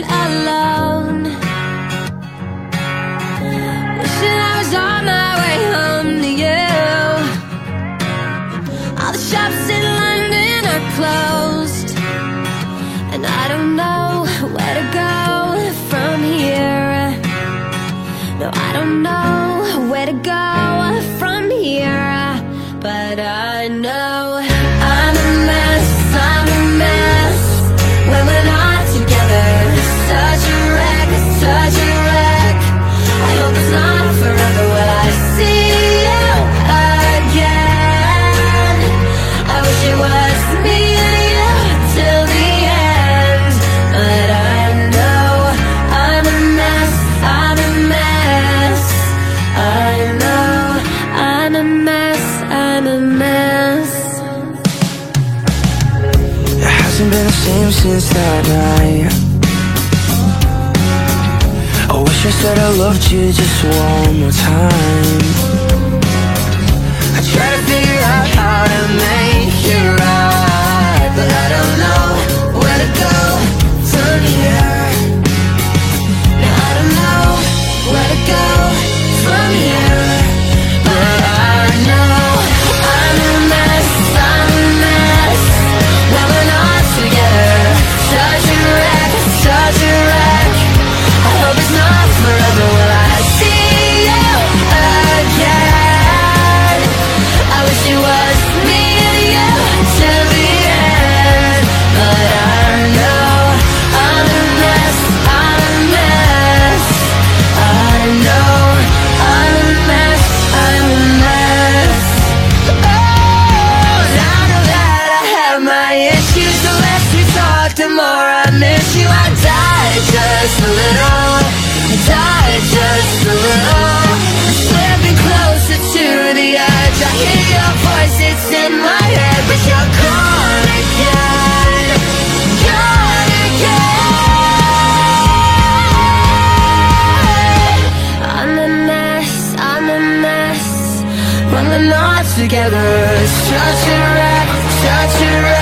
felt alone. Wishing I was on my way home to you. All the shops in London are closed, and I don't know where to go from here. No, I don't know where to go from here. But I know I'm a mess, I'm a mess when we're not together. Such a wreck, such a wreck. I hope it's not forever. Will I see you again? I wish it was me and you till the end. But I know I'm a mess, I'm a mess. I know I'm a mess, I'm a mess. It hasn't been the same since that night. I wish I said I loved you just one more time. I try to figure out how to make it right, but I don't know where to go from here. Now I don't know where to go from here. But I know I'm a mess, I'm a mess when we're not together. Such a wreck, such a wreck. I hope it's not forever. Will I see you again? I wish it was me and you till the end. But I know I'm a mess, I'm a mess. I know I'm a mess, I'm a mess. Oh, now that I have my issues, the less we talk, the more I miss you. I die just a little, I die just a little. I'm slipping closer to the edge. I hear your voice, it's in my head, but you're gone again, gone again. I'm a mess, I'm a mess when we're not together. Such a wreck, such a wreck.